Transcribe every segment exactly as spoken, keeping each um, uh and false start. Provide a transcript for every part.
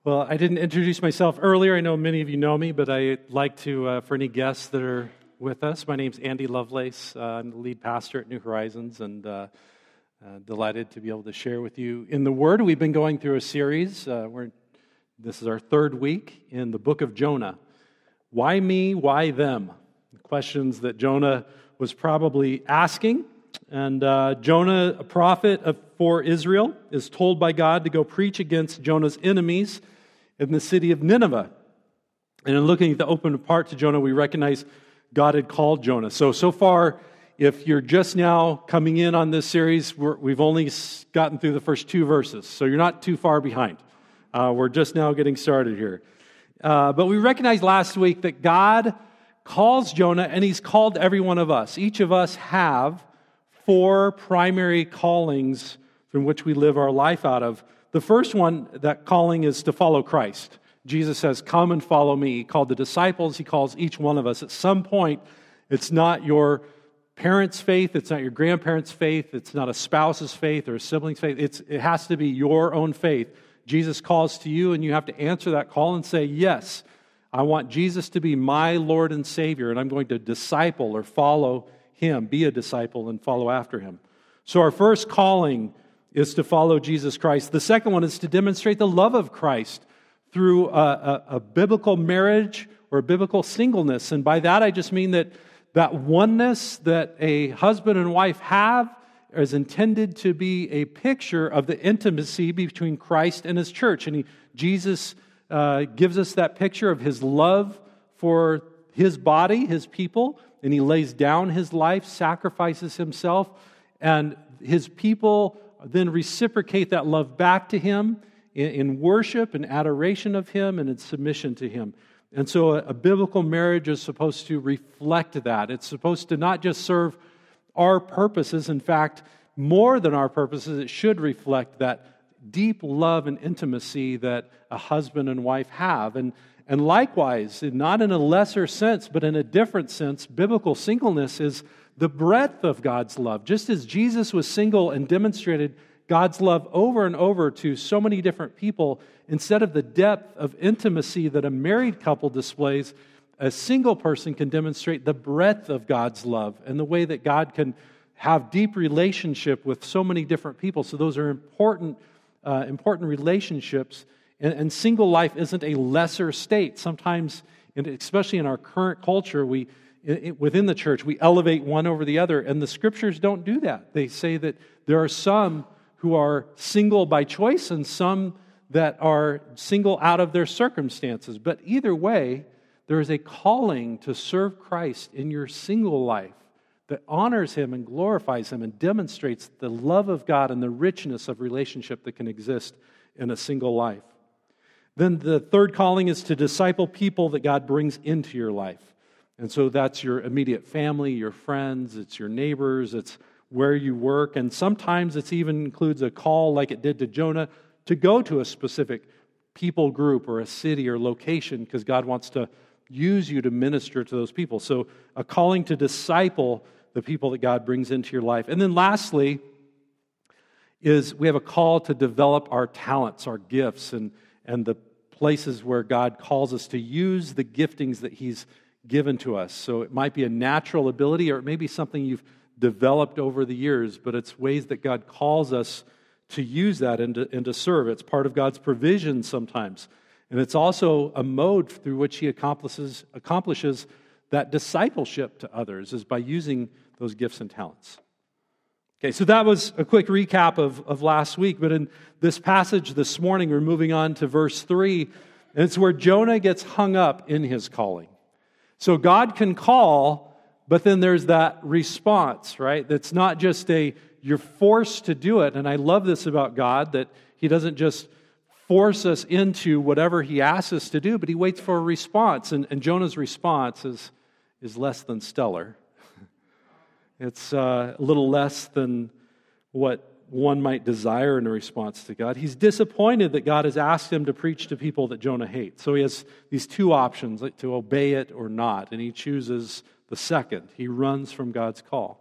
Well, I didn't introduce myself earlier. I know many of you know me, but I'd like to, uh, for any guests that are with us, my name's Andy Lovelace. Uh, I'm the lead pastor at New Horizons, and uh, uh, delighted to be able to share with you in the Word. We've been going through a series. Uh, we're This is our third week in the book of Jonah. Why me? Why them? Questions that Jonah was probably asking. And uh, Jonah, a prophet of, for Israel, is told by God to go preach against Jonah's enemies in the city of Nineveh. And in looking at the open part to Jonah, we recognize God had called Jonah. So, so far, if you're just now coming in on this series, we're, we've only gotten through the first two verses. So you're not too far behind. Uh, we're just now getting started here. Uh, but we recognized last week that God calls Jonah, and He's called every one of us. Each of us have four primary callings from which we live our life out of. The first one, that calling, is to follow Christ. Jesus says, "Come and follow me." He called the disciples. He calls each one of us. At some point, it's not your parents' faith, it's not your grandparents' faith, it's not a spouse's faith or a sibling's faith. It's, it has to be your own faith. Jesus calls to you, and you have to answer that call and say, yes, I want Jesus to be my Lord and Savior, and I'm going to disciple or follow Him, be a disciple and follow after Him. So our first calling is to follow Jesus Christ. The second one is to demonstrate the love of Christ through a, a, a biblical marriage or a biblical singleness. And by that I just mean that that oneness that a husband and wife have is intended to be a picture of the intimacy between Christ and His church. And he, Jesus uh, gives us that picture of His love for His body, His people, and He lays down His life, sacrifices Himself, and His people then reciprocate that love back to Him in, in worship and adoration of Him and in submission to Him. And so a, a biblical marriage is supposed to reflect that. It's supposed to not just serve our purposes. In fact, more than our purposes, it should reflect that deep love and intimacy that a husband and wife have. And, and likewise, not in a lesser sense, but in a different sense, biblical singleness is the breadth of God's love. Just as Jesus was single and demonstrated God's love over and over to so many different people, instead of the depth of intimacy that a married couple displays, a single person can demonstrate the breadth of God's love and the way that God can have deep relationship with so many different people. So those are important, uh, important relationships. And, and single life isn't a lesser state. Sometimes, and especially in our current culture, we it, within the church we elevate one over the other, and the Scriptures don't do that. They say that there are some who are single by choice and some that are single out of their circumstances. But either way, there is a calling to serve Christ in your single life that honors Him and glorifies Him and demonstrates the love of God and the richness of relationship that can exist in a single life. Then the third calling is to disciple people that God brings into your life. And so that's your immediate family, your friends, it's your neighbors, it's where you work, and sometimes it even includes a call like it did to Jonah to go to a specific people group or a city or location because God wants to use you to minister to those people. So a calling to disciple the people that God brings into your life. And then lastly is we have a call to develop our talents, our gifts, and, and the places where God calls us to use the giftings that He's given to us. So it might be a natural ability or it may be something you've developed over the years, but it's ways that God calls us to use that and to, and to serve. It's part of God's provision sometimes. And it's also a mode through which He accomplishes accomplishes that discipleship to others, is by using those gifts and talents. Okay, so that was a quick recap of, of last week. But in this passage this morning, we're moving on to verse three, and it's where Jonah gets hung up in his calling. So God can call, but then there's that response, right? That's not just a, you're forced to do it. And I love this about God, that He doesn't just force us into whatever He asks us to do, but He waits for a response. And, and Jonah's response is, is less than stellar. It's uh, a little less than what one might desire in a response to God. He's disappointed that God has asked him to preach to people that Jonah hates. So he has these two options, like to obey it or not, and he chooses the second. He runs from God's call.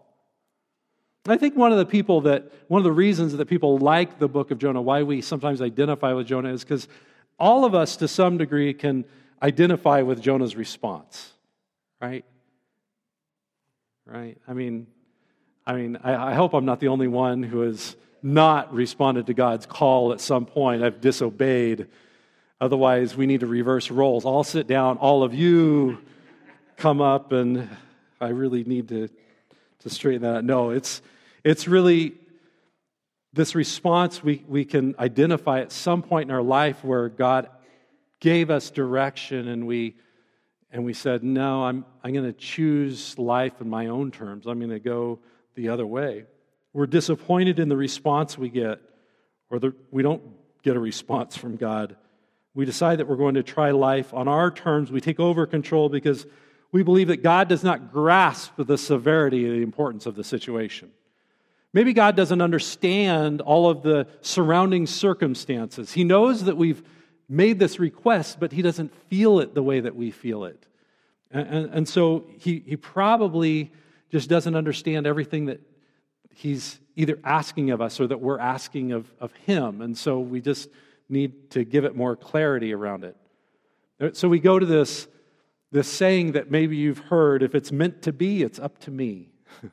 I think one of the people that, one of the reasons that people like the book of Jonah, why we sometimes identify with Jonah, is because all of us to some degree can identify with Jonah's response, right? Right? I mean, I mean, I, I hope I'm not the only one who has not responded to God's call at some point. I've disobeyed. Otherwise, we need to reverse roles. I'll sit down, all of you come up, and I really need to, to straighten that out. No, it's it's really this response we, we can identify at some point in our life where God gave us direction and we and we said, no, I'm I'm going to choose life in my own terms. I'm going to go the other way. We're disappointed in the response we get, or the, we don't get a response from God. We decide that we're going to try life on our terms. We take over control because we believe that God does not grasp the severity and the importance of the situation. Maybe God doesn't understand all of the surrounding circumstances. He knows that we've made this request, but He doesn't feel it the way that we feel it. And, and, and so he, he probably just doesn't understand everything that He's either asking of us or that we're asking of, of Him. And so we just need to give it more clarity around it. So we go to this, this saying that maybe you've heard, if it's meant to be, it's up to me.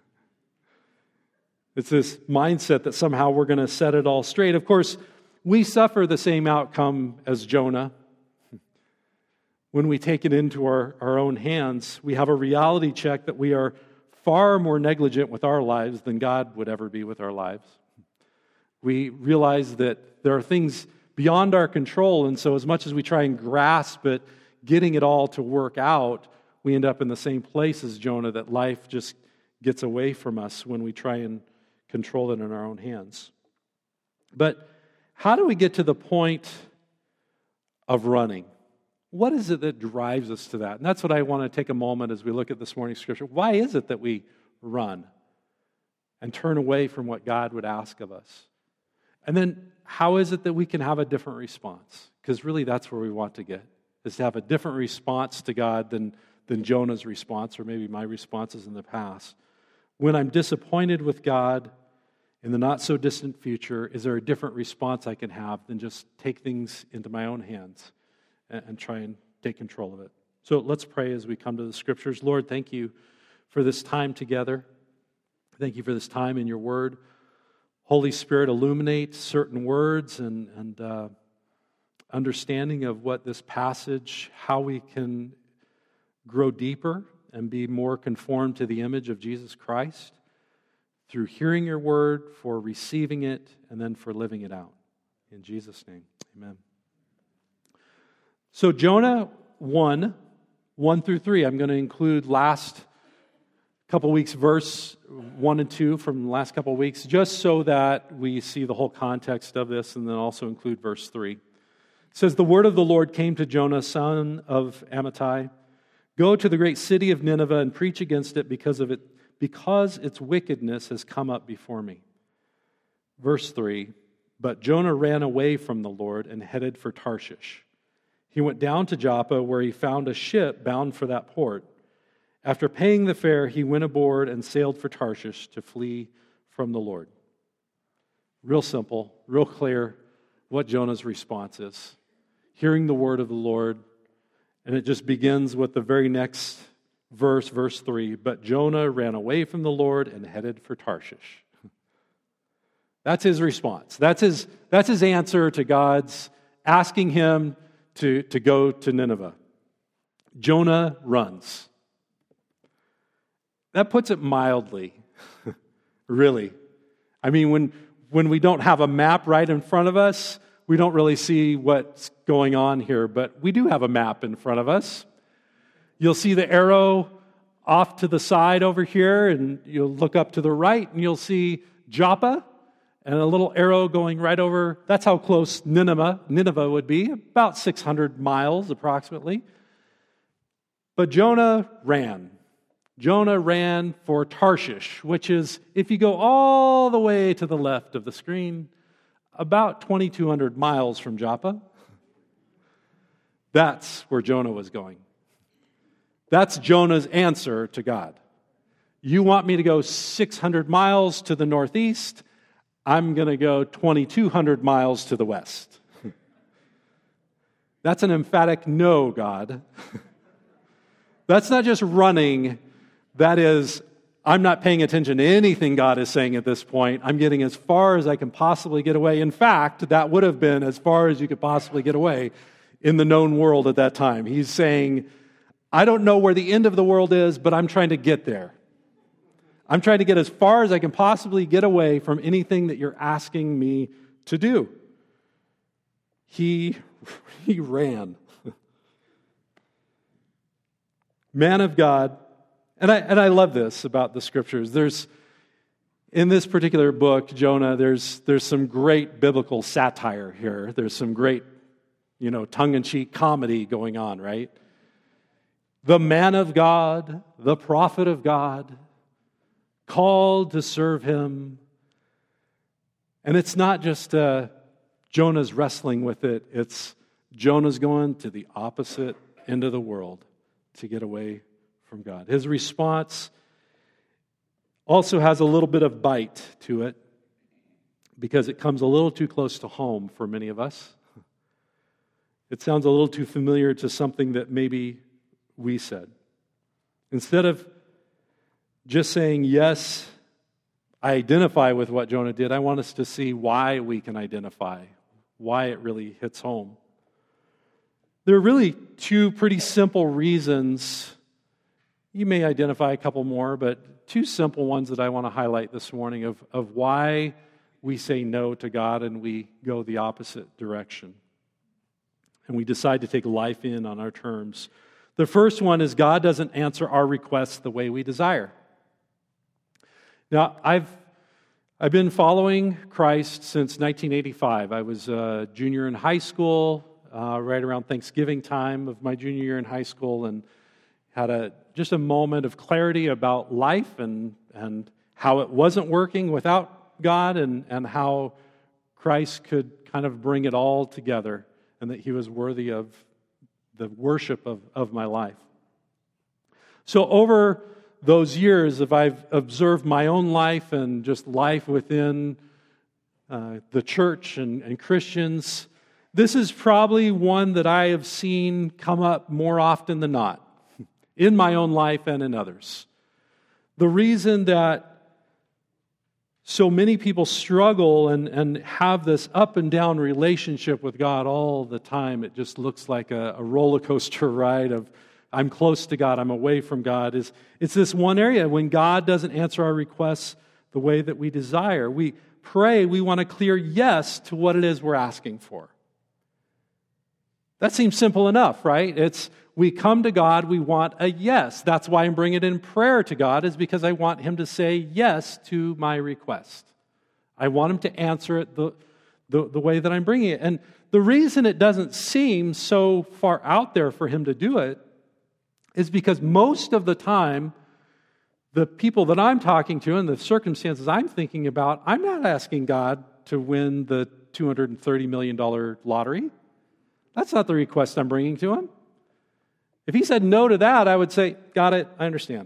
It's this mindset that somehow we're going to set it all straight. Of course, we suffer the same outcome as Jonah. When we take it into our, our own hands, we have a reality check that we are far more negligent with our lives than God would ever be with our lives. We realize that there are things beyond our control, and so as much as we try and grasp it, getting it all to work out, we end up in the same place as Jonah, that life just gets away from us when we try and control it in our own hands. But how do we get to the point of running? What is it that drives us to that? And that's what I want to take a moment as we look at this morning's scripture. Why is it that we run and turn away from what God would ask of us? And then how is it that we can have a different response? Because really that's where we want to get, is to have a different response to God than, than Jonah's response, or maybe my responses in the past. When I'm disappointed with God in the not-so-distant future, is there a different response I can have than just take things into my own hands and, and try and take control of it? So let's pray as we come to the Scriptures. Lord, thank you for this time together. Thank you for this time in your Word. Holy Spirit, illuminate certain words and, and uh, understanding of what this passage, how we can grow deeper and be more conformed to the image of Jesus Christ through hearing your word, for receiving it, and then for living it out. In Jesus' name, amen. So Jonah one, one through three, I'm going to include last couple weeks, verse one and two from the last couple weeks, just so that we see the whole context of this, and then also include verse three. It says, "The word of the Lord came to Jonah, son of Amittai. Go to the great city of Nineveh and preach against it because of it, because its wickedness has come up before me." Verse three, "But Jonah ran away from the Lord and headed for Tarshish. He went down to Joppa, where he found a ship bound for that port. After paying the fare, he went aboard and sailed for Tarshish to flee from the Lord." Real simple, real clear what Jonah's response is. Hearing the word of the Lord, and it just begins with the very next verse, verse three, "But Jonah ran away from the Lord and headed for Tarshish." That's his response. That's his, that's his answer to God's asking him to, to go to Nineveh. Jonah runs. That puts it mildly, really. I mean, when, when we don't have a map right in front of us, we don't really see what's going on here, but we do have a map in front of us. You'll see the arrow off to the side over here, and you'll look up to the right, and you'll see Joppa, and a little arrow going right over. That's how close Nineveh, Nineveh would be, about six hundred miles approximately. But Jonah ran. Jonah ran for Tarshish, which is, if you go all the way to the left of the screen, about twenty-two hundred miles from Joppa. That's where Jonah was going. That's Jonah's answer to God. You want me to go six hundred miles to the northeast? I'm going to go twenty-two hundred miles to the west. That's an emphatic no, God. That's not just running. That is, I'm not paying attention to anything God is saying at this point. I'm getting as far as I can possibly get away. In fact, that would have been as far as you could possibly get away in the known world at that time. He's saying, I don't know where the end of the world is, but I'm trying to get there. I'm trying to get as far as I can possibly get away from anything that you're asking me to do. He, he ran. Man of God. And I and I love this about the scriptures. There's, in this particular book, Jonah, there's there's some great biblical satire here. There's some great, you know, tongue-in-cheek comedy going on, right? The man of God, the prophet of God, called to serve him. And it's not just uh, Jonah's wrestling with it. It's Jonah's going to the opposite end of the world to get away from God. His response also has a little bit of bite to it because it comes a little too close to home for many of us. It sounds a little too familiar to something that maybe we said. Instead of just saying, yes, I identify with what Jonah did, I want us to see why we can identify, why it really hits home. There are really two pretty simple reasons. You may identify a couple more, but two simple ones that I want to highlight this morning of, of why we say no to God and we go the opposite direction. And we decide to take life in on our terms. The first one is God doesn't answer our requests the way we desire. Now, I've I've been following Christ since nineteen eighty-five. I was a junior in high school, uh, right around Thanksgiving time of my junior year in high school, and had a just a moment of clarity about life and and how it wasn't working without God, and, and how Christ could kind of bring it all together, and that He was worthy of the worship of, of my life. So over those years, if I've observed my own life and just life within uh, the church and, and Christians, this is probably one that I have seen come up more often than not in my own life and in others. The reason that so many people struggle and, and have this up and down relationship with God all the time, it just looks like a, a roller coaster ride of I'm close to God, I'm away from God, is it's this one area when God doesn't answer our requests the way that we desire. We pray, we want a clear yes to what it is we're asking for. That seems simple enough, right? It's we come to God, we want a yes. That's why I'm bringing it in prayer to God, is because I want Him to say yes to my request. I want Him to answer it the, the, the way that I'm bringing it. And the reason it doesn't seem so far out there for Him to do it is because most of the time, the people that I'm talking to and the circumstances I'm thinking about, I'm not asking God to win the two hundred thirty million dollars lottery. That's not the request I'm bringing to Him. If He said no to that, I would say, got it, I understand.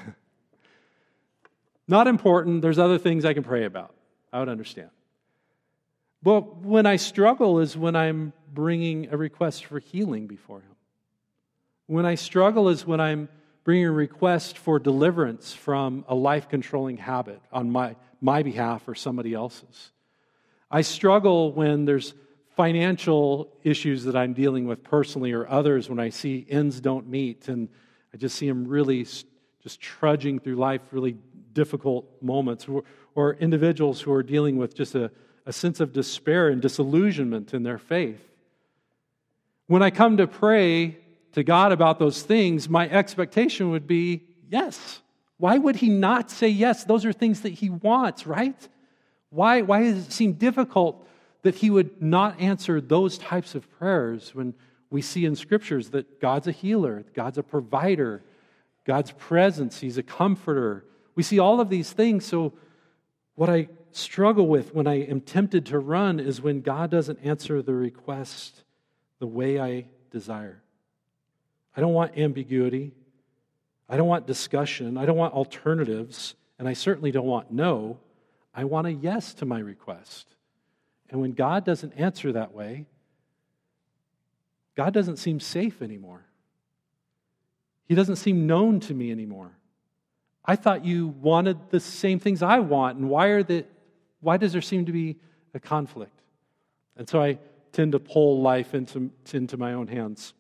Not important, there's other things I can pray about. I would understand. But when I struggle is when I'm bringing a request for healing before Him. When I struggle is when I'm bringing a request for deliverance from a life-controlling habit on my, my behalf or somebody else's. I struggle when there's financial issues that I'm dealing with personally or others, when I see ends don't meet and I just see them really just trudging through life, really difficult moments, or, or individuals who are dealing with just a, a sense of despair and disillusionment in their faith. When I come to pray to God about those things, my expectation would be yes. Why would He not say yes? Those are things that He wants, right? Why, why does it seem difficult that He would not answer those types of prayers when we see in Scriptures that God's a healer, God's a provider, God's presence, He's a comforter. We see all of these things. So what I struggle with when I am tempted to run is when God doesn't answer the request the way I desire. I don't want ambiguity. I don't want discussion. I don't want alternatives. And I certainly don't want no. I want a yes to my request. And when God doesn't answer that way, God doesn't seem safe anymore. He doesn't seem known to me anymore. I thought you wanted the same things I want, and why are the, why does there seem to be a conflict? And so I tend to pull life into, into my own hands.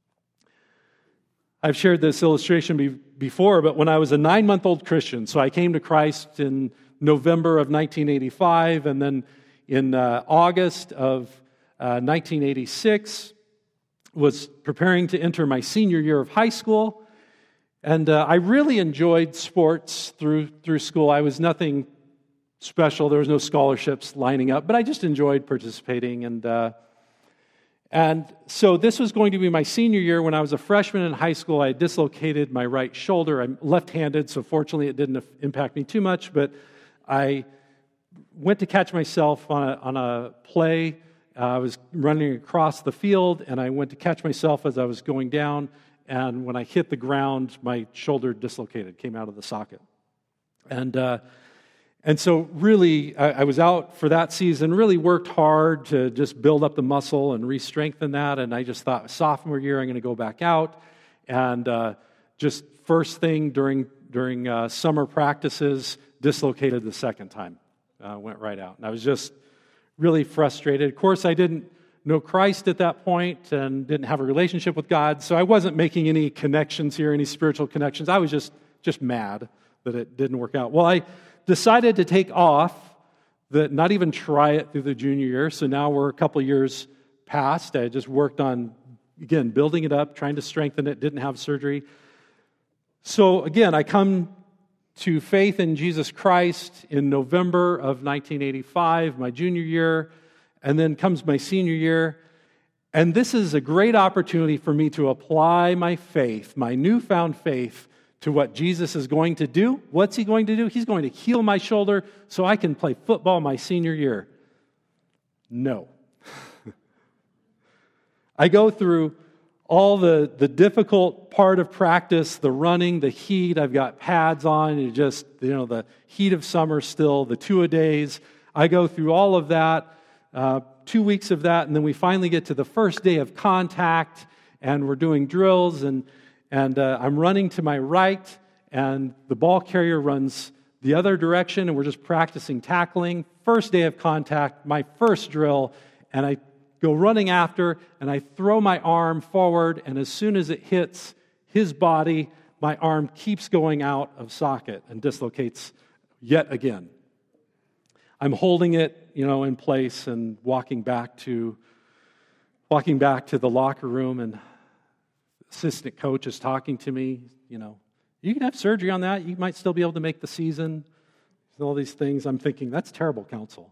I've shared this illustration be, before, but when I was a nine-month-old Christian, so I came to Christ in November of nineteen eighty-five, and then in uh, August of uh, nineteen eighty-six, was preparing to enter my senior year of high school, and uh, I really enjoyed sports through through school. I was nothing special. There was no scholarships lining up, but I just enjoyed participating. And uh, and so this was going to be my senior year. When I was a freshman in high school, I dislocated my right shoulder. I'm left-handed, so fortunately it didn't impact me too much, but I went to catch myself on a, on a play. Uh, I was running across the field, and I went to catch myself as I was going down, and when I hit the ground, my shoulder dislocated, came out of the socket. And uh, and so really, I, I was out for that season, really worked hard to just build up the muscle and re-strengthen that, and I just thought, sophomore year, I'm going to go back out, and uh, just first thing during, during uh, summer practices, dislocated the second time, uh, went right out. And I was just really frustrated. Of course, I didn't know Christ at that point and didn't have a relationship with God, so I wasn't making any connections here, any spiritual connections. I was just, just mad that it didn't work out. Well, I decided to take off, that not even try it through the junior year, so now we're a couple years past. I just worked on, again, building it up, trying to strengthen it, didn't have surgery. So again, I come to faith in Jesus Christ in November of nineteen eighty-five, my junior year, and then comes my senior year. And this is a great opportunity for me to apply my faith, my newfound faith, to what Jesus is going to do. What's he going to do? He's going to heal my shoulder so I can play football my senior year. No. I go through all the, the difficult part of practice, the running, the heat. I've got pads on, and just, you know, the heat of summer still, the two-a-days. I go through all of that, uh, two weeks of that, and then we finally get to the first day of contact, and we're doing drills, and, and uh, I'm running to my right, and the ball carrier runs the other direction, and we're just practicing tackling. First day of contact, my first drill, and I go running after, and I throw my arm forward, and as soon as it hits his body, my arm keeps going out of socket and dislocates yet again. I'm holding it, you know, in place and walking back to walking back to the locker room, and the assistant coach is talking to me, you know, you can have surgery on that, you might still be able to make the season, and all these things. I'm thinking, that's terrible counsel.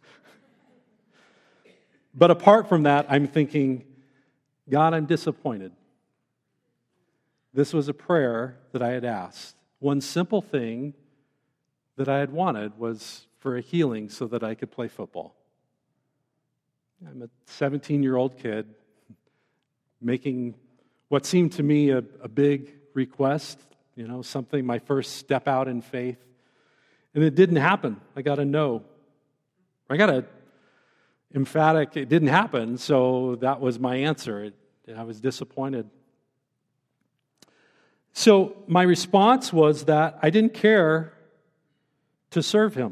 But apart from that, I'm thinking, God, I'm disappointed. This was a prayer that I had asked. One simple thing that I had wanted was for a healing so that I could play football. I'm a seventeen-year-old kid making what seemed to me a, a big request, you know, something, my first step out in faith. And it didn't happen. I got a no. I got a emphatic, it didn't happen, so that was my answer. It, I was disappointed. So my response was that I didn't care to serve him.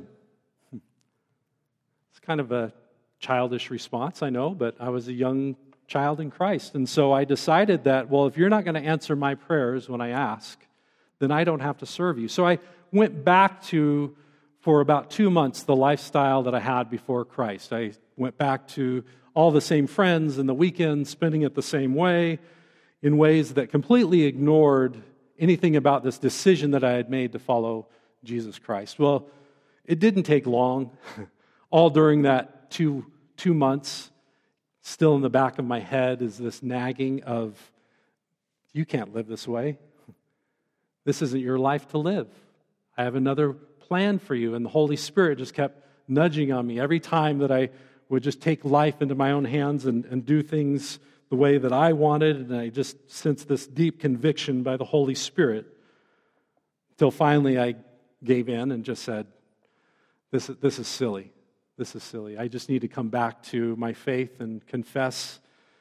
It's kind of a childish response, I know, but I was a young child in Christ. And so I decided that, well, if you're not going to answer my prayers when I ask, then I don't have to serve you. So I went back to, for about two months, the lifestyle that I had before Christ. I went back to all the same friends and the weekends, spending it the same way, in ways that completely ignored anything about this decision that I had made to follow Jesus Christ. Well, it didn't take long. All during that two, two months, still in the back of my head is this nagging of, you can't live this way. This isn't your life to live. I have another plan for you. And the Holy Spirit just kept nudging on me every time that I would just take life into my own hands and, and do things the way that I wanted. And I just sensed this deep conviction by the Holy Spirit. Till finally I gave in and just said, this, this is silly. This is silly. I just need to come back to my faith and confess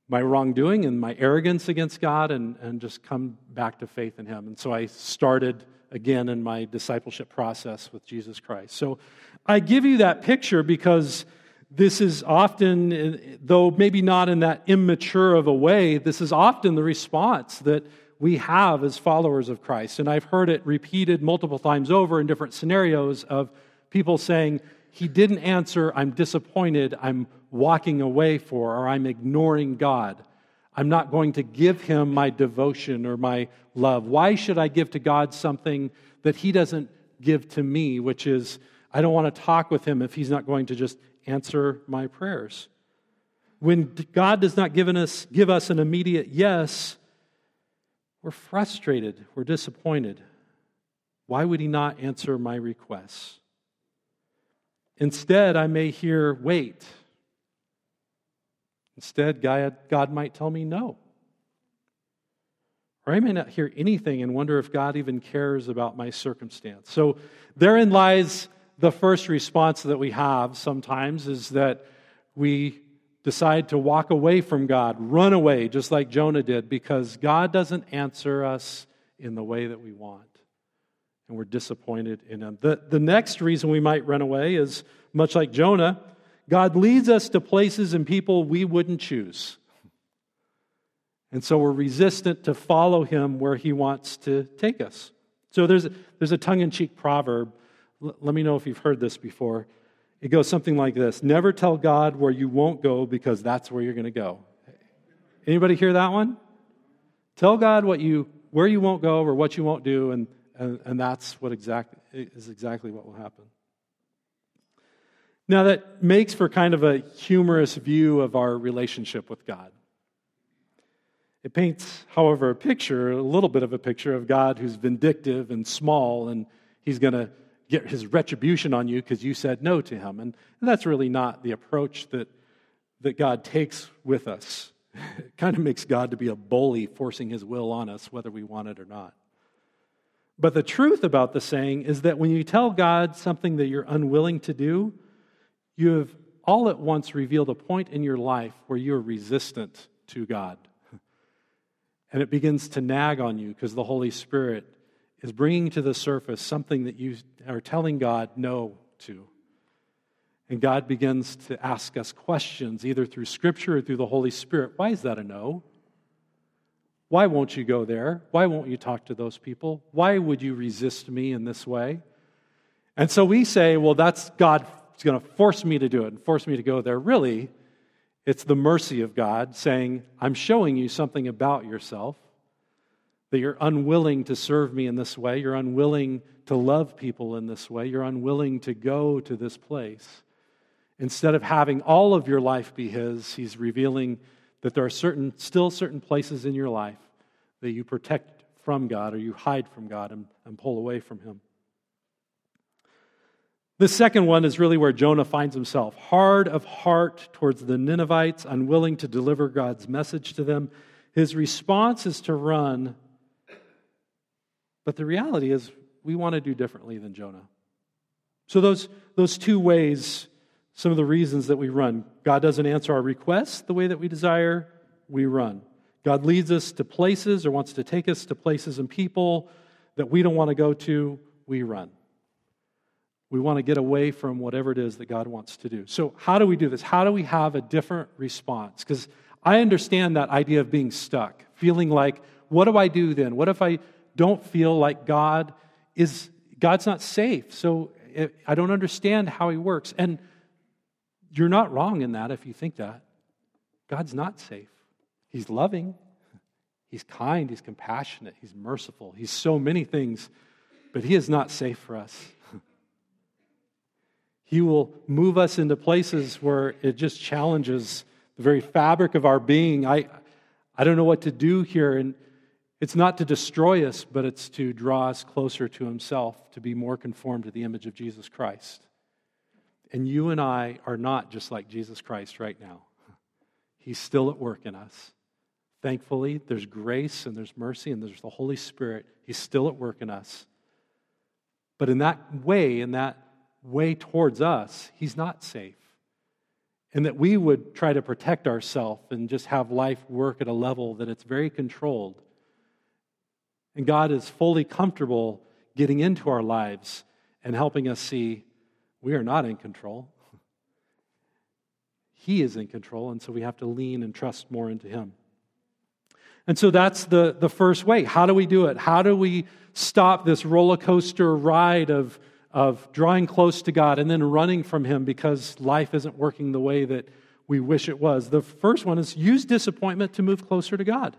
my wrongdoing and my arrogance against God and, and just come back to faith in Him. And so I started again in my discipleship process with Jesus Christ. So I give you that picture because this is often, though maybe not in that immature of a way, this is often the response that we have as followers of Christ. And I've heard it repeated multiple times over in different scenarios of people saying, He didn't answer, I'm disappointed, I'm walking away for, or I'm ignoring God. I'm not going to give Him my devotion or my love. Why should I give to God something that He doesn't give to me, which is, I don't want to talk with Him if He's not going to just answer my prayers. When God does not give us, give us an immediate yes, we're frustrated, we're disappointed. Why would He not answer my requests? Instead, I may hear, wait. Instead, God, God might tell me no. Or I may not hear anything and wonder if God even cares about my circumstance. So therein lies the first response that we have sometimes, is that we decide to walk away from God, run away, just like Jonah did, because God doesn't answer us in the way that we want. And we're disappointed in Him. The, the next reason we might run away is, much like Jonah, God leads us to places and people we wouldn't choose. And so we're resistant to follow Him where He wants to take us. So there's a, there's a tongue-in-cheek proverb. L- let me know if you've heard this before. It goes something like this: never tell God where you won't go, because that's where you're going to go. Anybody hear that one? Tell God what you where you won't go or what you won't do, and And, and that's what exact, is exactly what will happen. Now, that makes for kind of a humorous view of our relationship with God. It paints, however, a picture, a little bit of a picture of God who's vindictive and small, and He's going to get His retribution on you because you said no to Him. And that's really not the approach that, that God takes with us. It kind of makes God to be a bully forcing His will on us, whether we want it or not. But the truth about the saying is that when you tell God something that you're unwilling to do, you have all at once revealed a point in your life where you're resistant to God. And it begins to nag on you because the Holy Spirit is bringing to the surface something that you are telling God no to. And God begins to ask us questions, either through Scripture or through the Holy Spirit. Why is that a no? Why won't you go there? Why won't you talk to those people? Why would you resist me in this way? And so we say, well, that's God's going to force me to do it and force me to go there. Really, it's the mercy of God saying, I'm showing you something about yourself, that you're unwilling to serve me in this way. You're unwilling to love people in this way. You're unwilling to go to this place. Instead of having all of your life be His, He's revealing that there are certain, still certain places in your life that you protect from God or you hide from God and, and pull away from Him. The second one is really where Jonah finds himself. Hard of heart towards the Ninevites, unwilling to deliver God's message to them. His response is to run. But the reality is we want to do differently than Jonah. So those, those two ways, some of the reasons that we run. God doesn't answer our requests the way that we desire, we run. God leads us to places or wants to take us to places and people that we don't want to go to, we run. We want to get away from whatever it is that God wants to do. So how do we do this? How do we have a different response? Because I understand that idea of being stuck, feeling like, what do I do then? What if I don't feel like God is, God's not safe? So I don't understand how He works. And you're not wrong in that if you think that. God's not safe. He's loving. He's kind. He's compassionate. He's merciful. He's so many things, but He is not safe for us. He will move us into places where it just challenges the very fabric of our being. I, I don't know what to do here, and it's not to destroy us, but it's to draw us closer to Himself, to be more conformed to the image of Jesus Christ. And you and I are not just like Jesus Christ right now. He's still at work in us. Thankfully, there's grace and there's mercy and there's the Holy Spirit. He's still at work in us. But in that way, in that way towards us, He's not safe. and that we would try to protect ourselves and just have life work at a level that it's very controlled. And God is fully comfortable getting into our lives and helping us see we are not in control. He is in control, and so we have to lean and trust more into Him. And so that's the, the first way. How do we do it? How do we stop this roller coaster ride of, of drawing close to God and then running from Him because life isn't working the way that we wish it was? The first one is use disappointment to move closer to God.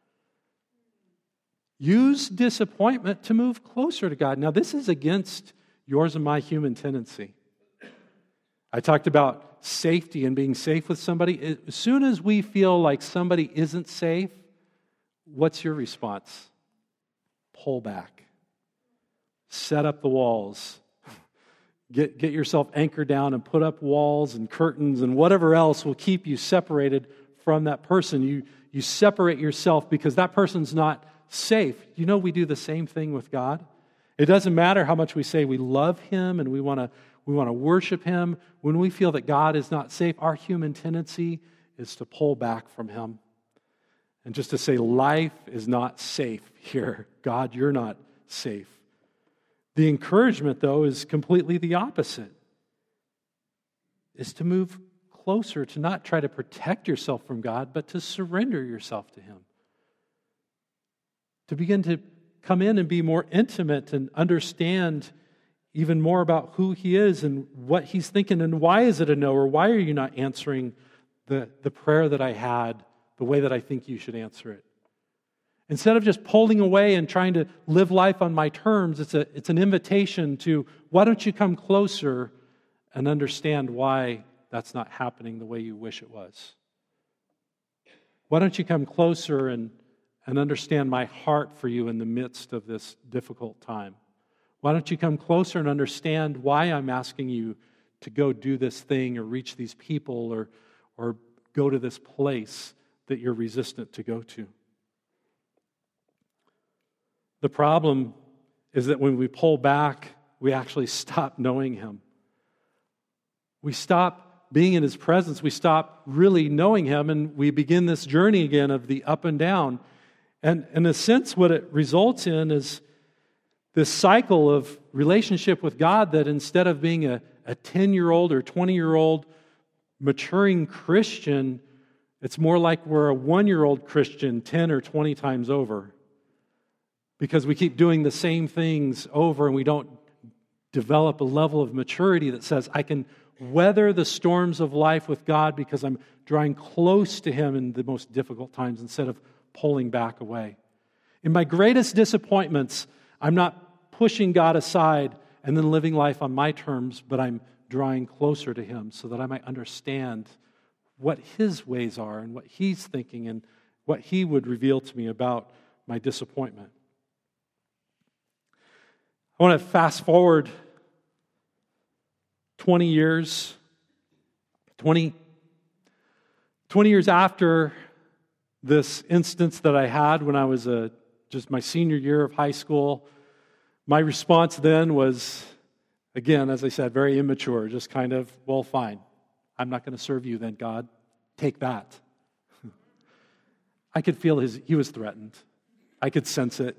Use disappointment to move closer to God. Now, this is against yours and my human tendency. I talked about safety and being safe with somebody. As soon as we feel like somebody isn't safe, what's your response? Pull back. Set up the walls. Get, get yourself anchored down and put up walls and curtains and whatever else will keep you separated from that person. You, you separate yourself because that person's not safe. You know, we do the same thing with God. It doesn't matter how much we say we love Him and we want to we want to worship Him. When we feel that God is not safe, our human tendency is to pull back from Him and just to say, life is not safe here. God, you're not safe. The encouragement, though, is completely the opposite. Is to move closer, to not try to protect yourself from God, but to surrender yourself to Him. To begin to come in and be more intimate and understand even more about who He is and what He's thinking and why is it a no, or why are you not answering the, the prayer that I had the way that I think you should answer it. Instead of just pulling away and trying to live life on my terms, it's, a, it's an invitation to, why don't you come closer and understand why that's not happening the way you wish it was? Why don't you come closer and and understand my heart for you in the midst of this difficult time? Why don't you come closer and understand why I'm asking you to go do this thing or reach these people or, or go to this place that you're resistant to go to? The problem is that when we pull back, we actually stop knowing Him. We stop being in His presence. We stop really knowing Him, and we begin this journey again of the up and down. And in a sense, what it results in is this cycle of relationship with God that instead of being a, a ten-year-old or twenty-year-old maturing Christian, it's more like we're a one-year-old Christian ten or twenty times over. Because we keep doing the same things over and we don't develop a level of maturity that says, I can weather the storms of life with God because I'm drawing close to Him in the most difficult times instead of pulling back away. In my greatest disappointments, I'm not pushing God aside and then living life on my terms, but I'm drawing closer to Him so that I might understand what His ways are and what He's thinking and what He would reveal to me about my disappointment. I want to fast forward twenty years, twenty, twenty years after this instance that I had when I was a, just my senior year of high school. My response then was, again, as I said, very immature, just kind of, well, fine. I'm not going to serve you then, God. Take that. I could feel his, he was threatened. I could sense it.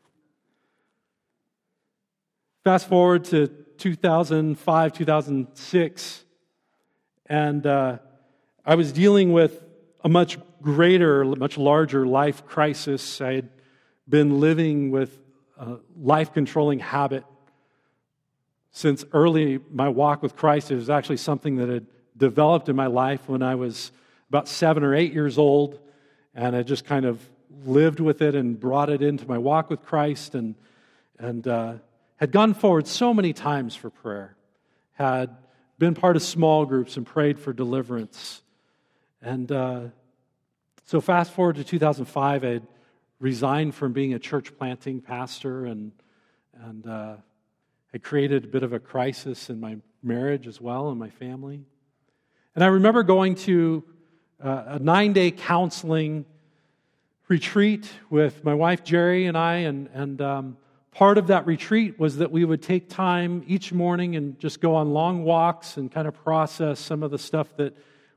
Fast forward to two thousand five, two thousand six, and uh, I was dealing with a much greater, much larger life crisis. I had been living with a life-controlling habit since early my walk with Christ. It was actually something that had developed in my life when I was about seven or eight years old, and I just kind of lived with it and brought it into my walk with Christ, and and uh, had gone forward so many times for prayer, had been part of small groups and prayed for deliverance. And uh, so fast forward to two thousand five, I had resigned from being a church planting pastor and and uh, had created a bit of a crisis in my marriage as well and my family. And I remember going to uh, a nine-day counseling retreat with my wife Jerry and I, and and um, part of that retreat was that we would take time each morning and just go on long walks and kind of process some of the stuff that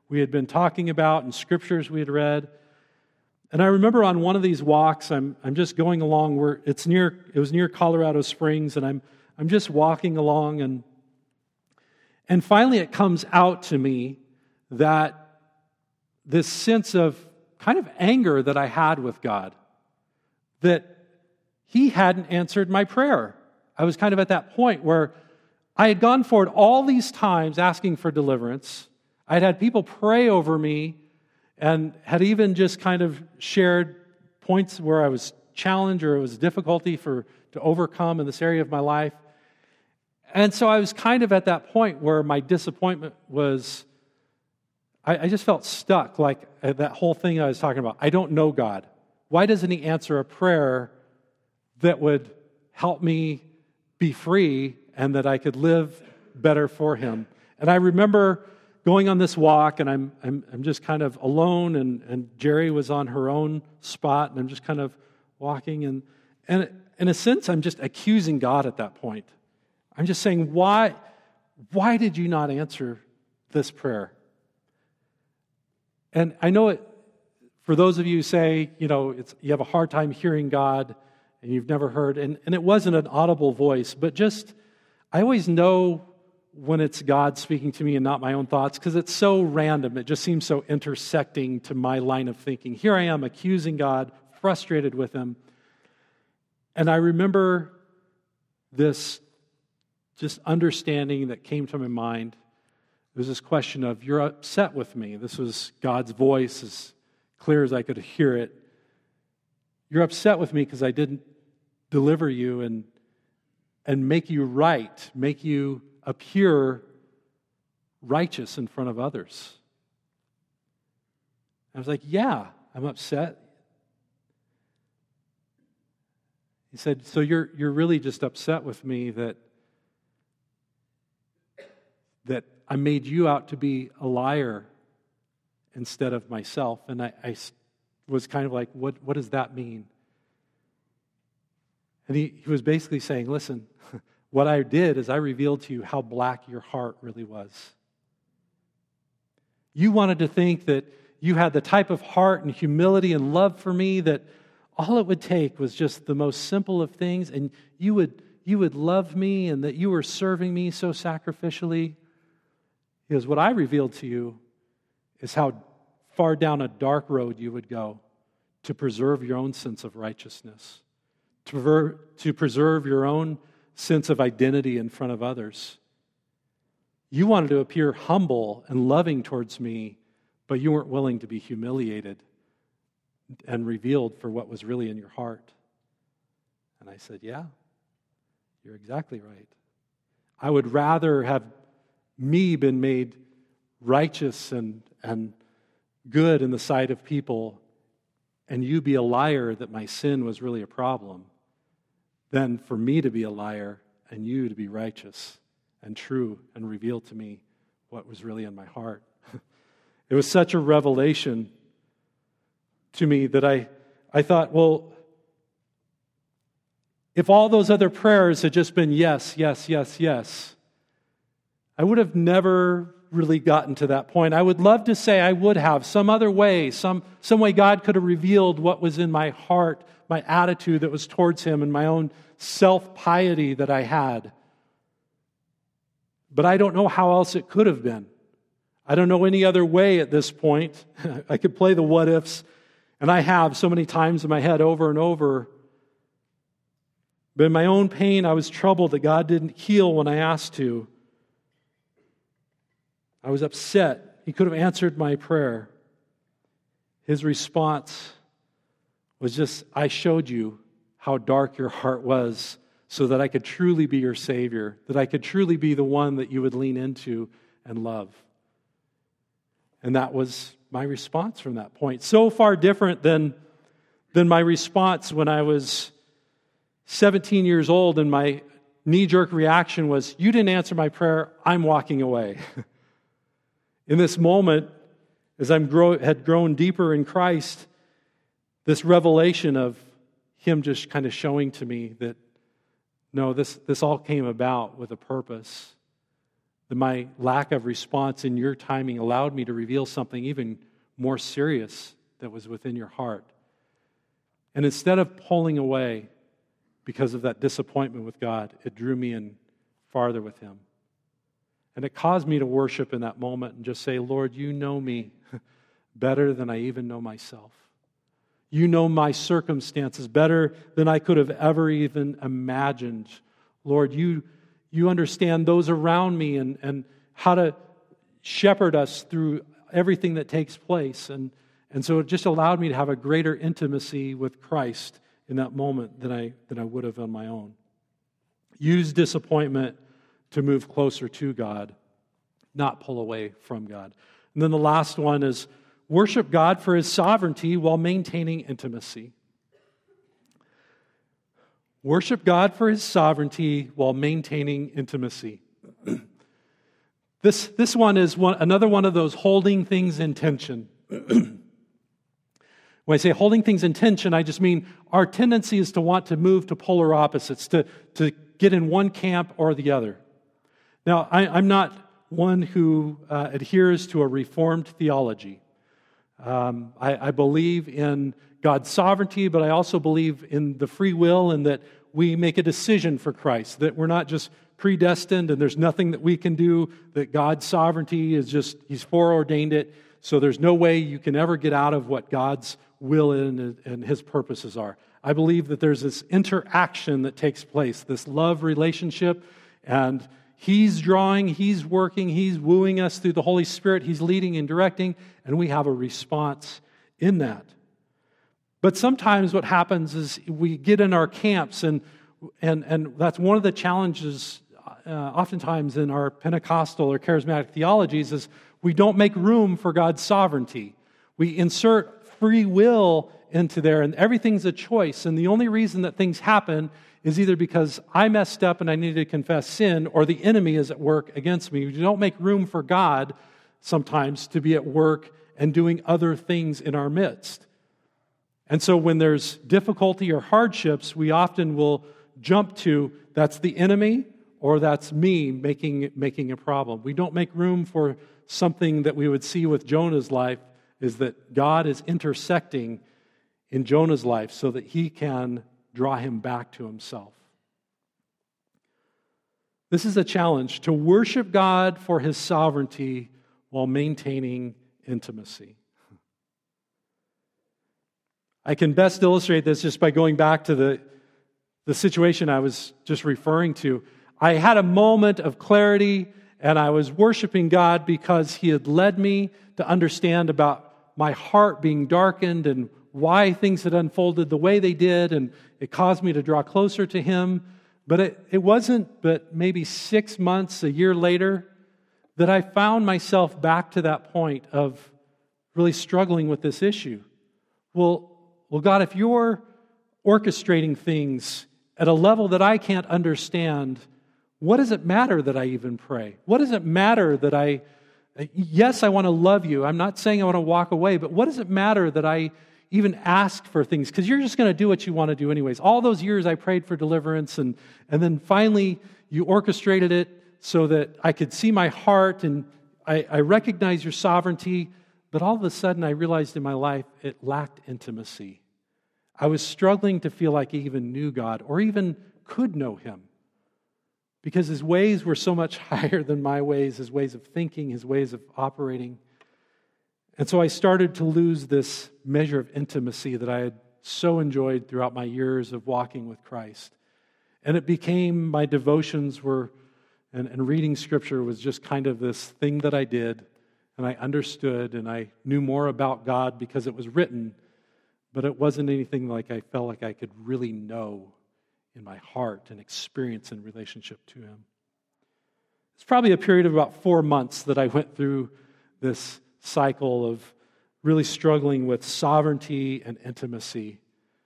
we had been talking about and scriptures we had read. And I remember on one of these walks, I'm I'm just going along where it's near. It was near Colorado Springs, and I'm I'm just walking along, and and finally it comes out to me that this sense of kind of anger that I had with God, that He hadn't answered my prayer. I was kind of at that point where I had gone forward all these times asking for deliverance. I'd had people pray over me and had even just kind of shared points where I was challenged or it was difficulty for to overcome in this area of my life. And so I was kind of at that point where my disappointment was, I, I just felt stuck, like that whole thing I was talking about. I don't know God. Why doesn't He answer a prayer that would help me be free and that I could live better for Him? And I remember going on this walk, and I'm I'm, I'm just kind of alone, and, and Jerry was on her own spot, and I'm just kind of walking, and and in a sense, I'm just accusing God at that point. I'm just saying, why, why did you not answer this prayer? And I know it, for those of you who say, you know, it's you have a hard time hearing God, and you've never heard, and, and it wasn't an audible voice, but just, I always know when it's God speaking to me and not my own thoughts, because it's so random. It just seems so intersecting to my line of thinking. Here I am accusing God, frustrated with Him. And I remember this just understanding that came to my mind. It was this question of, you're upset with me. This was God's voice, as clear as I could hear it. You're upset with me because I didn't deliver you and, and make you right, make you appear righteous in front of others. I was like, yeah, I'm upset. He said, so you're you're really just upset with me that that I made you out to be a liar instead of myself. And I, I was kind of like, what, what does that mean? And he, he was basically saying, listen, what I did is I revealed to you how black your heart really was. You wanted to think that you had the type of heart and humility and love for me that all it would take was just the most simple of things, and you would you would love me, and that you were serving me so sacrificially. Because what I revealed to you is how far down a dark road you would go to preserve your own sense of righteousness, to, ver- to preserve your own sense of identity in front of others. You wanted to appear humble and loving towards me, but you weren't willing to be humiliated and revealed for what was really in your heart. And I said, yeah, you're exactly right. I would rather have me been made righteous and, and good in the sight of people, and you be a liar that my sin was really a problem, than for me to be a liar and you to be righteous and true and reveal to me what was really in my heart. It was such a revelation to me that I, I thought, well, if all those other prayers had just been yes, yes, yes, yes, I would have never really gotten to that point. I would love to say I would have some other way, some, some way God could have revealed what was in my heart, my attitude that was towards Him, and my own self-piety that I had. But I don't know how else it could have been. I don't know any other way at this point. I could play the what ifs, and I have so many times in my head over and over. But in my own pain, I was troubled that God didn't heal when I asked to. I was upset. He could have answered my prayer. His response was just, I showed you how dark your heart was so that I could truly be your Savior, that I could truly be the one that you would lean into and love. And that was my response from that point. So far different than, than my response when I was seventeen years old, and my knee-jerk reaction was, you didn't answer my prayer, I'm walking away. In this moment, as I had grown deeper in Christ, this revelation of Him just kind of showing to me that, no, this, this all came about with a purpose. that my lack of response in your timing allowed me to reveal something even more serious that was within your heart. And instead of pulling away because of that disappointment with God, it drew me in farther with Him. And it caused me to worship in that moment and just say, Lord, you know me better than I even know myself. You know my circumstances better than I could have ever even imagined. Lord, you, you understand those around me and, and how to shepherd us through everything that takes place. And, and so it just allowed me to have a greater intimacy with Christ in that moment than I, than I would have on my own. Use disappointment to move closer to God, not pull away from God. And then the last one is worship God for His sovereignty while maintaining intimacy. Worship God for His sovereignty while maintaining intimacy. This, this one is one, another one of those holding things in tension. When I say holding things in tension, I just mean our tendency is to want to move to polar opposites, to, to get in one camp or the other. Now, I, I'm not one who uh, adheres to a Reformed theology. Um, I, I believe in God's sovereignty, but I also believe in the free will and that we make a decision for Christ, that we're not just predestined and there's nothing that we can do, that God's sovereignty is just, He's foreordained it, so there's no way you can ever get out of what God's will and, and His purposes are. I believe that there's this interaction that takes place, this love relationship, and He's drawing, He's working, He's wooing us through the Holy Spirit, He's leading and directing, and we have a response in that. But sometimes what happens is we get in our camps, and and, and that's one of the challenges uh, oftentimes in our Pentecostal or charismatic theologies is we don't make room for God's sovereignty. We insert free will into there, and everything's a choice, and the only reason that things happen is either because I messed up and I needed to confess sin, or the enemy is at work against me. We don't make room for God sometimes to be at work and doing other things in our midst. And so when there's difficulty or hardships, we often will jump to, that's the enemy, or that's me making, making a problem. We don't make room for something that we would see with Jonah's life, is that God is intersecting in Jonah's life so that He can draw him back to Himself. This is a challenge, to worship God for His sovereignty while maintaining intimacy. I can best illustrate this just by going back to the, the situation I was just referring to. I had a moment of clarity, and I was worshiping God because He had led me to understand about my heart being darkened and why things had unfolded the way they did, and it caused me to draw closer to Him. But it, it wasn't but maybe six months, a year later, that I found myself back to that point of really struggling with this issue. Well, well, God, if You're orchestrating things at a level that I can't understand, what does it matter that I even pray? What does it matter that I, yes, I want to love You. I'm not saying I want to walk away, but what does it matter that I even ask for things? Because You're just going to do what You want to do anyways. All those years I prayed for deliverance, and, and then finally You orchestrated it so that I could see my heart, and I, I recognize Your sovereignty, but all of a sudden I realized in my life it lacked intimacy. I was struggling to feel like I even knew God or even could know Him, because His ways were so much higher than my ways, His ways of thinking, His ways of operating. And so I started to lose this measure of intimacy that I had so enjoyed throughout my years of walking with Christ. And it became, my devotions were, and, and reading Scripture was just kind of this thing that I did, and I understood, and I knew more about God because it was written, but it wasn't anything like I felt like I could really know in my heart and experience in relationship to Him. It's probably a period of about four months that I went through this cycle of really struggling with sovereignty and intimacy.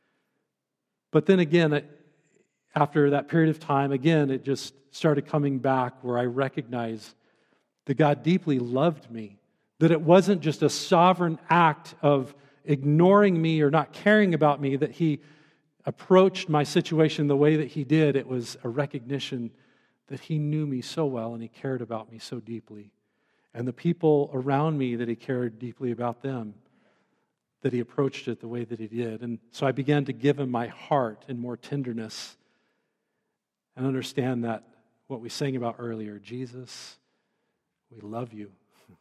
But then again, after that period of time, again, it just started coming back where I recognized that God deeply loved me, that it wasn't just a sovereign act of ignoring me or not caring about me, that He approached my situation the way that He did. It was a recognition that he knew me so well and he cared about me so deeply. And the people around me, that he cared deeply about them, that he approached it the way that he did. And so I began to give him my heart in more tenderness and understand that what we sang about earlier, Jesus, we love you.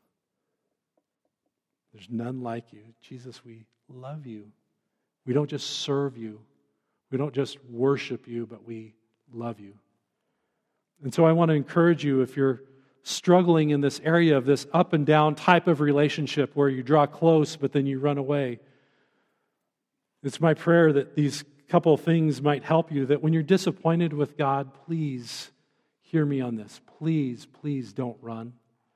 There's none like you. Jesus, we love you. We don't just serve you. We don't just worship you, but we love you. And so I want to encourage you, if you're struggling in this area of this up and down type of relationship where you draw close but then you run away, it's my prayer that these couple of things might help you, that when you're disappointed with God, please hear me on this. Please, please don't run.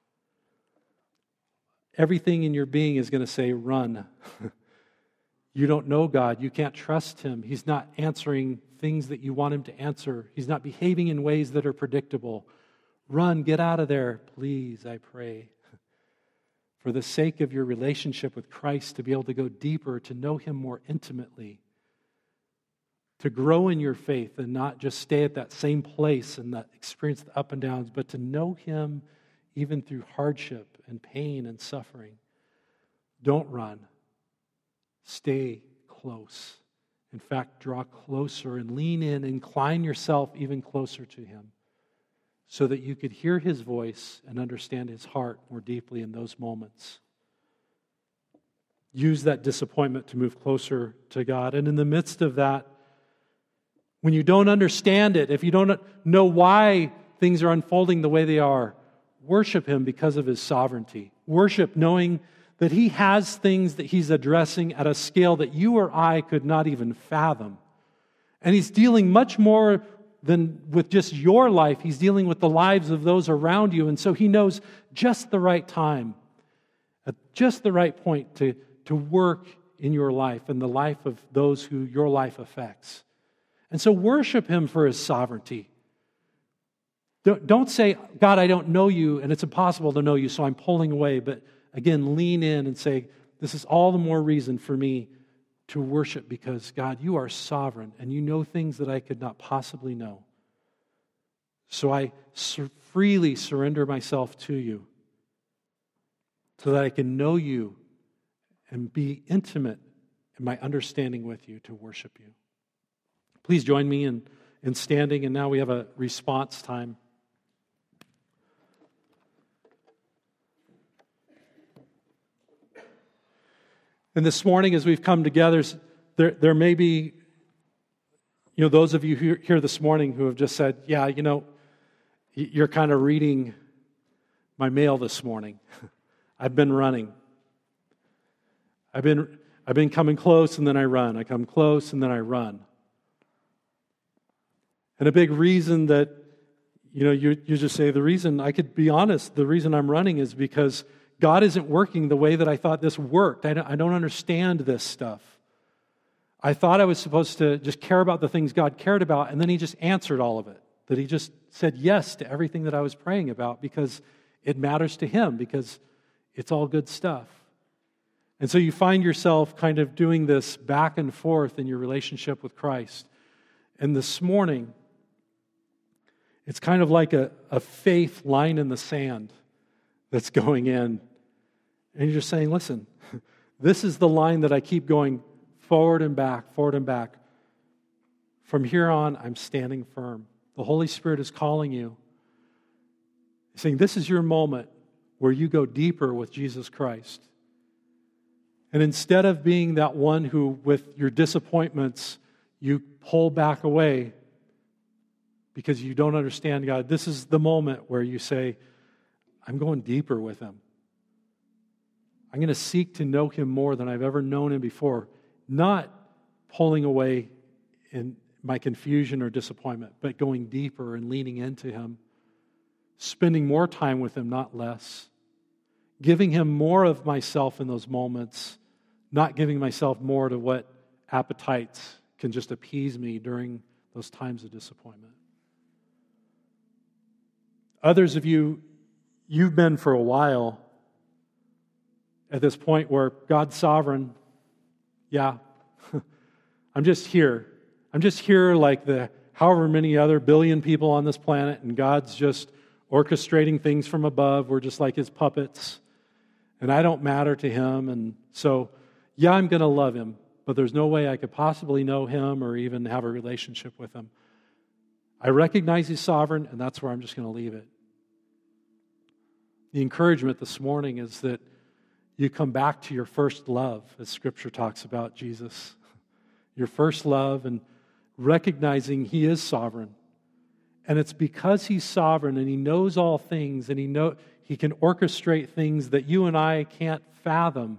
Everything in your being is going to say, run. You don't know God. You can't trust Him. He's not answering things that you want Him to answer. He's not behaving in ways that are predictable. Run, get out of there, please, I pray. For the sake of your relationship with Christ, to be able to go deeper, to know Him more intimately, to grow in your faith and not just stay at that same place and not experience the up and downs, but to know Him even through hardship and pain and suffering. Don't run. Stay close. In fact, draw closer and lean in, incline yourself even closer to Him so that you could hear His voice and understand His heart more deeply in those moments. Use that disappointment to move closer to God. And in the midst of that, when you don't understand it, if you don't know why things are unfolding the way they are, worship Him because of His sovereignty. Worship knowing that He has things that He's addressing at a scale that you or I could not even fathom. And He's dealing much more than with just your life. He's dealing with the lives of those around you. And so He knows just the right time, at just the right point to, to work in your life and the life of those who your life affects. And so worship Him for His sovereignty. Don't, don't say, God, I don't know you, and it's impossible to know you, so I'm pulling away. But again, lean in and say, this is all the more reason for me to worship because, God, you are sovereign and you know things that I could not possibly know. So I sur- freely surrender myself to you so that I can know you and be intimate in my understanding with you to worship you. Please join me in, in standing, and now we have a response time. And this morning, as we've come together, there, there may be, you know, those of you who here this morning who have just said, yeah, you know, you're kind of reading my mail this morning. I've been running. I've been, I've been coming close and then I run. I come close and then I run. And a big reason that, you know, you, you just say, the reason, I could be honest, the reason I'm running is because God isn't working the way that I thought this worked. I don't, I don't understand this stuff. I thought I was supposed to just care about the things God cared about, and then He just answered all of it. That He just said yes to everything that I was praying about because it matters to Him, because it's all good stuff. And so you find yourself kind of doing this back and forth in your relationship with Christ. And this morning, it's kind of like a, a faith line in the sand that's going in. And you're just saying, listen, this is the line that I keep going forward and back, forward and back. From here on, I'm standing firm. The Holy Spirit is calling you. He's saying, this is your moment where you go deeper with Jesus Christ. And instead of being that one who, with your disappointments, you pull back away because you don't understand God, this is the moment where you say, I'm going deeper with Him. I'm going to seek to know Him more than I've ever known Him before. Not pulling away in my confusion or disappointment, but going deeper and leaning into Him. Spending more time with Him, not less. Giving Him more of myself in those moments, not giving myself more to what appetites can just appease me during those times of disappointment. Others of you, you've been for a while at this point where God's sovereign. Yeah, I'm just here. I'm just here like the however many other billion people on this planet, and God's just orchestrating things from above. We're just like His puppets, and I don't matter to Him. And so, yeah, I'm going to love Him, but there's no way I could possibly know Him or even have a relationship with Him. I recognize He's sovereign, and that's where I'm just going to leave it. The encouragement this morning is that you come back to your first love, as Scripture talks about Jesus. Your first love, and recognizing He is sovereign. And it's because He's sovereign and He knows all things, and He know He can orchestrate things that you and I can't fathom,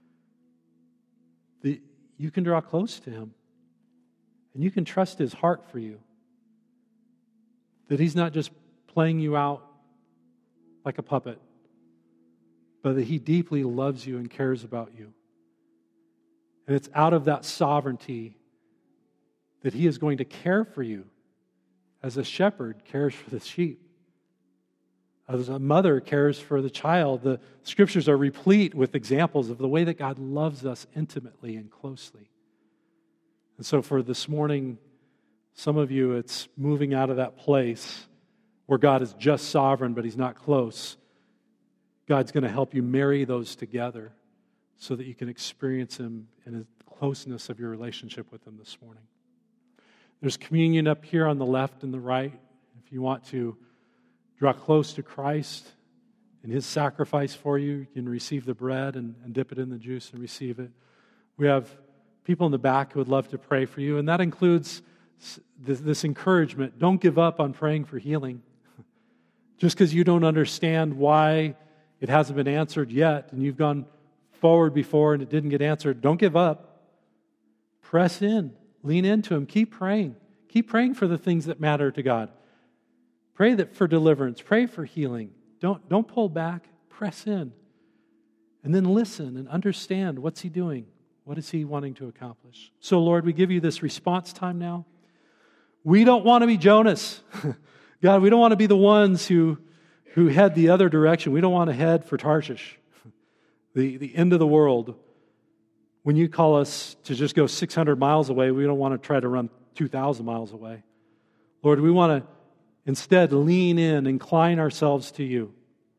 that you can draw close to Him. And you can trust His heart for you. That He's not just playing you out like a puppet, but that He deeply loves you and cares about you. And it's out of that sovereignty that He is going to care for you as a shepherd cares for the sheep. As a mother cares for the child. The Scriptures are replete with examples of the way that God loves us intimately and closely. And so for this morning, some of you, it's moving out of that place where God is just sovereign, but He's not close. God's going to help you marry those together so that you can experience Him in the closeness of your relationship with Him this morning. There's communion up here on the left and the right. If you want to draw close to Christ and His sacrifice for you, you can receive the bread and, and dip it in the juice and receive it. We have people in the back who would love to pray for you, and that includes this, this encouragement. Don't give up on praying for healing. Just because you don't understand why it hasn't been answered yet, and you've gone forward before and it didn't get answered, don't give up. Press in. Lean into Him. Keep praying. Keep praying for the things that matter to God. Pray that for deliverance. Pray for healing. Don't, don't pull back. Press in. And then listen and understand, what's He doing? What is He wanting to accomplish? So, Lord, we give You this response time now. We don't want to be Jonas. God, we don't want to be the ones who, who head the other direction. We don't want to head for Tarshish, the, the end of the world. When You call us to just go six hundred miles away, we don't want to try to run two thousand miles away. Lord, we want to instead lean in, incline ourselves to You.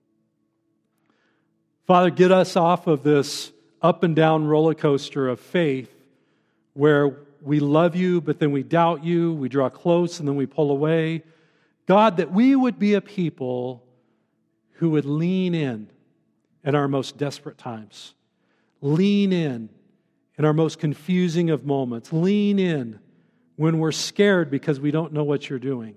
Father, get us off of this up and down roller coaster of faith where we love You, but then we doubt You, we draw close, and then we pull away. God, that we would be a people who would lean in in our most desperate times. Lean in in our most confusing of moments. Lean in when we're scared because we don't know what You're doing.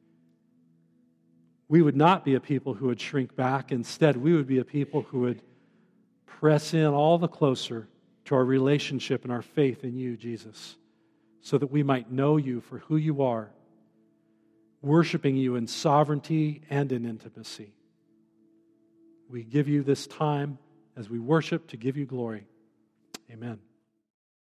We would not be a people who would shrink back. Instead, we would be a people who would press in all the closer to our relationship and our faith in You, Jesus, so that we might know You for who You are, worshiping You in sovereignty and in intimacy. We give You this time as we worship to give You glory. Amen.